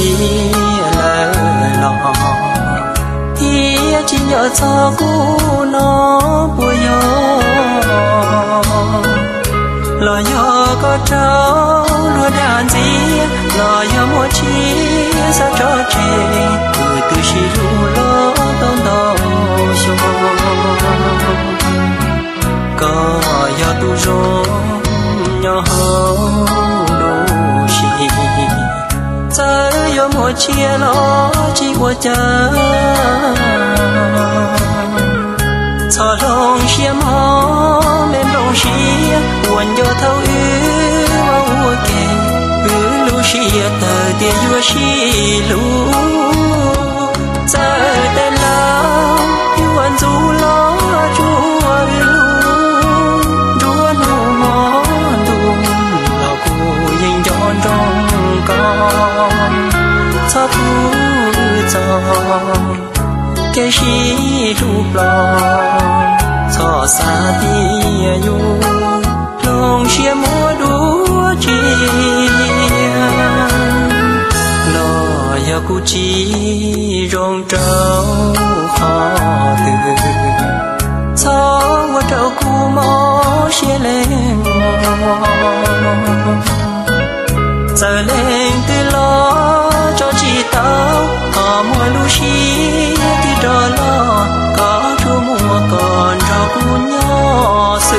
lỡ lò thì chỉ nhớ cho cô nó bùi gió lò gió có trâu lúa đàn gì lò gió mua chi sao cho trẻ từ xí lu lo tông tông show có gió tu rô nhỏ đồ xì giờ gió mua chia lo chỉ của cha cho lòng xiêm ho mềm lòng xia buồn cho thâu ư mau kề ư lu xia tờ tia vua xì lu giờ tên lao yêu anh du lo chúa lu chúa nu mò đùm là cô nhìn tròn trong con sao thu giòn cái gì rụp lò cho xa tia nhu lòng chia múa đúa chia lo ya cu chi rong trâu khó từ cho qua trâu cu mò chia lên giờ lên từ lo cho chị tao họ mua lu xí thì đó lo có thu mua còn cho cu nhỏ xứ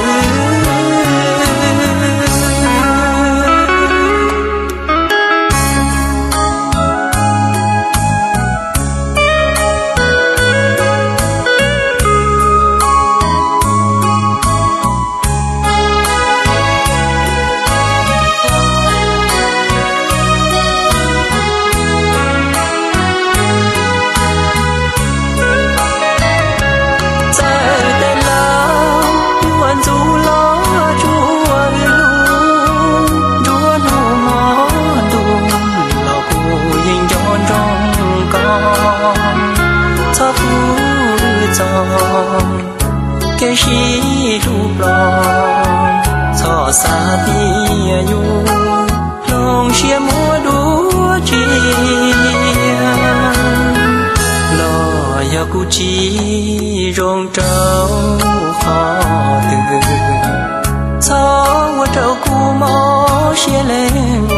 cái gì rụp lò cho xa tia nhu lòng chia múa đúa chia lo ya cu chi rong trâu khó từ cho qua trâu cu mò chia lên